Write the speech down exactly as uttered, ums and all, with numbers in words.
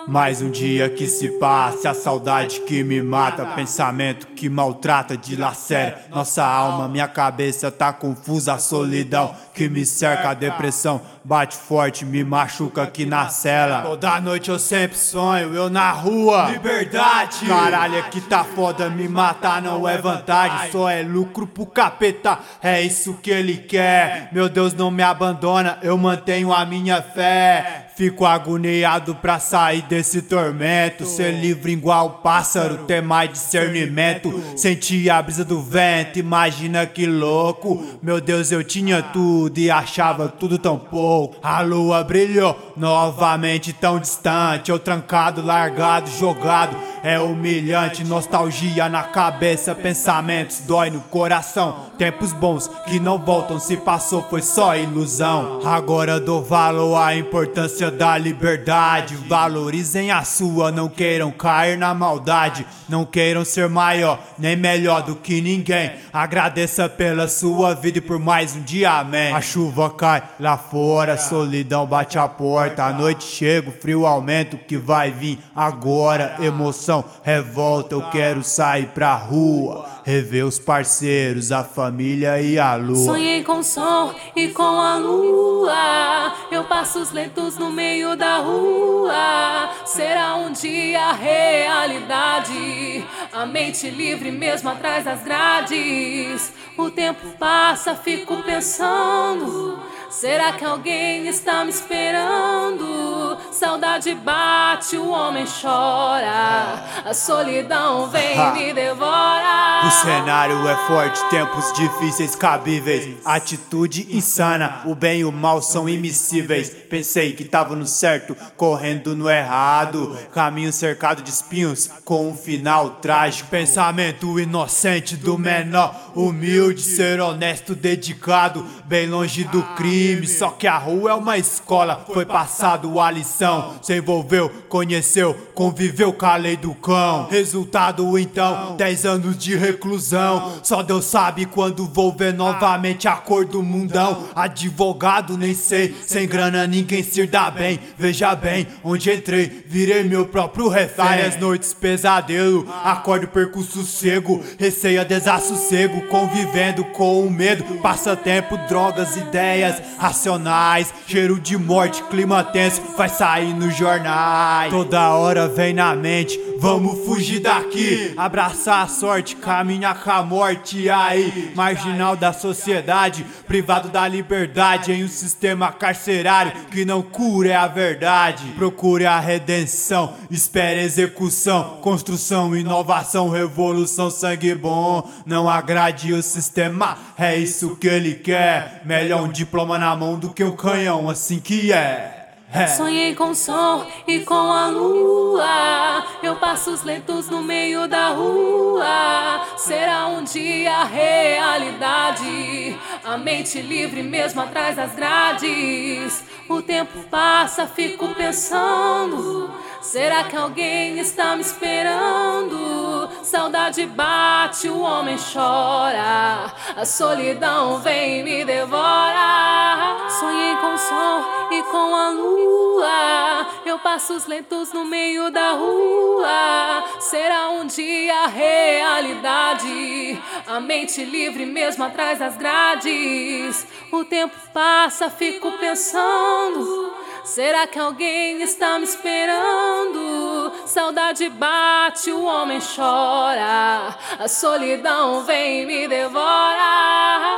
Mais um dia que se passa, a saudade que me mata, pensamento que maltrata, dilacera nossa alma. Minha cabeça tá confusa, a solidão que me cerca, a depressão bate forte, me machuca aqui na cela. Toda noite eu sempre sonho, eu na rua, liberdade. Caralho, aqui tá foda, me matar não é vantagem, só é lucro pro capeta, é isso que ele quer. Meu Deus não me abandona, eu mantenho a minha fé. Fico agoniado pra sair desse tormento, ser livre igual pássaro, ter mais discernimento, sentir a brisa do vento, imagina que louco. Meu Deus, eu tinha tudo e achava tudo tão pouco. A lua brilhou novamente tão distante, eu trancado, largado, jogado, é humilhante. Nostalgia na cabeça, pensamentos dói no coração. Tempos bons que não voltam, se passou foi só ilusão. Agora dou valor à importância da liberdade. Valorizem a sua, não queiram cair na maldade. Não queiram ser maior, nem melhor do que ninguém. Agradeça pela sua vida e por mais um dia, amém. A chuva cai lá fora, solidão bate a porta. A noite chega, o frio aumenta, o que vai vir agora? Emoção, revolta, eu quero sair pra rua, rever os parceiros, a família e a lua. Sonhei com o sol e com a lua, eu passo os lentos no meio da rua. Será um dia a realidade, a mente livre mesmo atrás das grades. O tempo passa, fico pensando, será que alguém está me esperando? Saudade bate, o homem chora, a solidão vem e me devora. O cenário é forte, tempos difíceis, cabíveis, atitude insana, o bem e o mal são imissíveis. Pensei que tava no certo, correndo no errado, caminho cercado de espinhos, com um final trágico. Pensamento inocente do menor, humilde, ser honesto, dedicado, bem longe do crime. Só que a rua é uma escola, foi passado a lição, se envolveu, conheceu, conviveu com a lei do cão. Resultado então, dez anos de reclusão. Só Deus sabe quando vou ver novamente a cor do mundão. Advogado nem sei, sem grana ninguém se dá bem. Veja bem, onde entrei, virei meu próprio refém. Várias noites pesadelo, acordo perco sossego, receia desassossego, convivendo com o medo. Passatempo, drogas, ideias racionais, cheiro de morte, clima tenso, vai sair nos jornais. Toda hora vem na mente, vamos fugir daqui, abraçar a sorte, caminhar com a morte. Aí, marginal da sociedade, privado da liberdade, em um sistema carcerário que não cura é a verdade. Procure a redenção, espere a execução, construção, inovação, revolução, sangue bom. Não agrade o sistema, é isso que ele quer. Melhor um diploma na mão do que um canhão, assim que é. É. Sonhei com o sol e com a lua, eu passo os lentos no meio da rua. Será um dia a realidade, a mente livre mesmo atrás das grades. O tempo passa, fico pensando, será que alguém está me esperando? Saudade bate, o homem chora, a solidão vem e me devora. Sonhei com o sol e com a lua, eu passo os lentos no meio da rua. Será um dia a realidade, a mente livre mesmo atrás das grades. O tempo passa, fico pensando, será que alguém está me esperando? Saudade bate, o homem chora, a solidão vem e me devora.